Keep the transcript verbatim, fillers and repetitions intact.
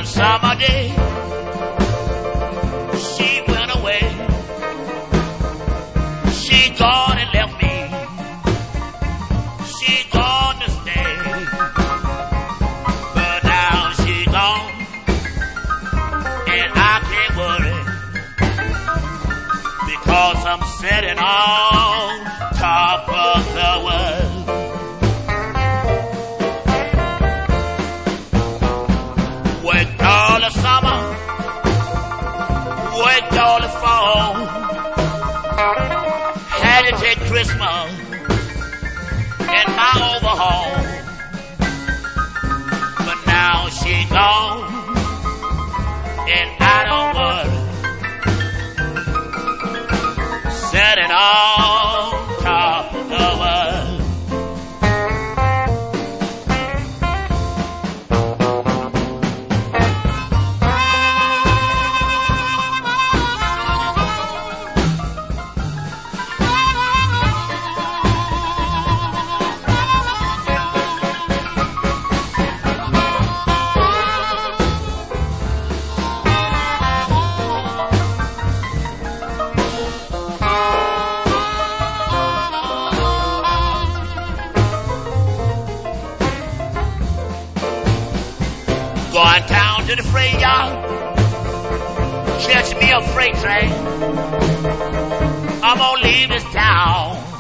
One summer day, she went away. She gone and left me. She gone to stay. But now she gone, and I can't worry, because I'm sitting on top of the world. Worked all the summer, worked all the fall, had to take Christmas in my overhaul. But now she gone, and I don't worry, sitting on top of the world. Going down to the freight yard, catch me a freight train. I'm gonna leave this town